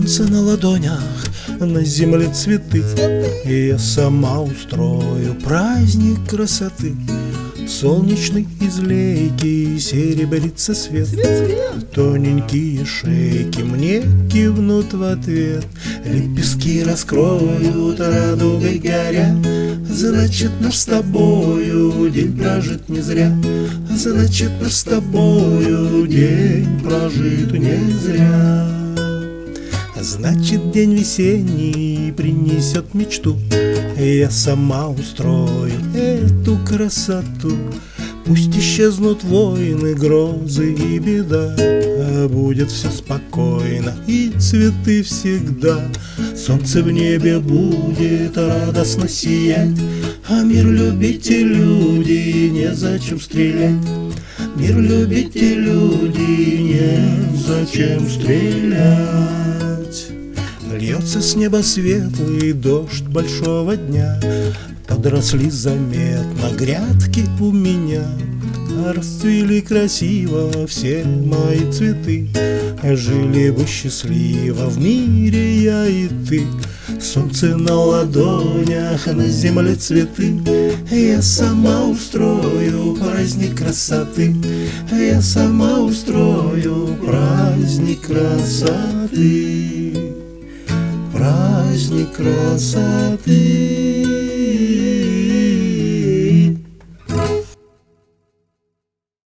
Солнце на ладонях, на земле цветы, и я сама устрою праздник красоты. Солнечный излейки серебрится свет, тоненькие шейки мне кивнут в ответ. Лепестки раскроют, радугой горя, значит, наш с тобою день прожит не зря. Значит, наш с тобою день прожит не зря. Значит, день весенний принесет мечту, я сама устрою эту красоту. Пусть исчезнут войны, грозы и беда, будет все спокойно и цветы всегда. Солнце в небе будет радостно сиять, а мир любите, люди, незачем стрелять. Мир любите, люди, незачем стрелять. Льется с неба светлый дождь большого дня, подросли заметно грядки у меня, расцвели красиво все мои цветы. Жили бы счастливо в мире я и ты. Солнце на ладонях, на земле цветы, я сама устрою праздник красоты. Я сама устрою праздник красоты. Праздник красоты.